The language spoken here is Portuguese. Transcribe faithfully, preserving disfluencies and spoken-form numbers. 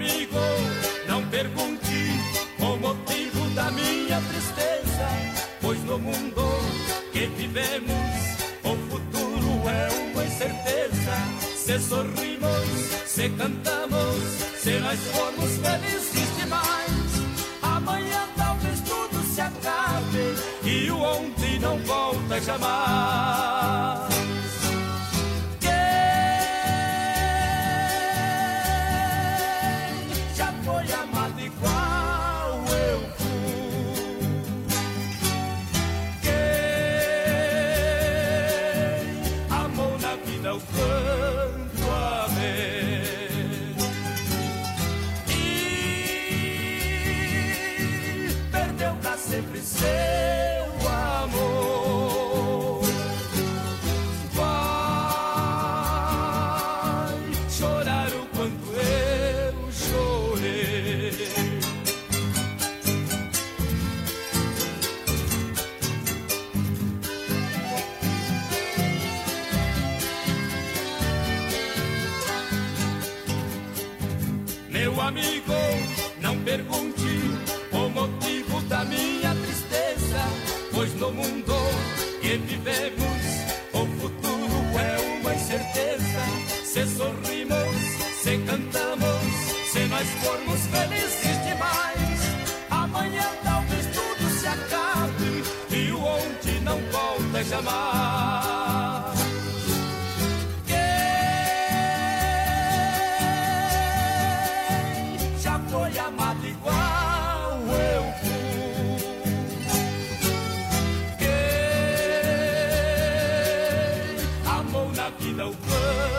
amigo, não pergunte o motivo da minha tristeza, pois no mundo que vivemos o futuro é uma incerteza. Se sorrimos, se cantamos, se nós formos felizes demais, amanhã talvez tudo se acabe e o ontem não volta jamais. Quem já foi amado igual eu fui? Quem amou na vida o quanto amei? E perdeu pra sempre seu amor. Vai chorar o quanto eu chorei. Meu amigo, não pergunte o motivo da minha tristeza, pois no mundo que vivemos o futuro é uma incerteza. Se sorrimos, se cantamos, se nós formos felizes demais, amanhã talvez tudo se acabe e o ontem não volta jamais. Quem já foi amado igual eu fui? Quem amou na vida o quanto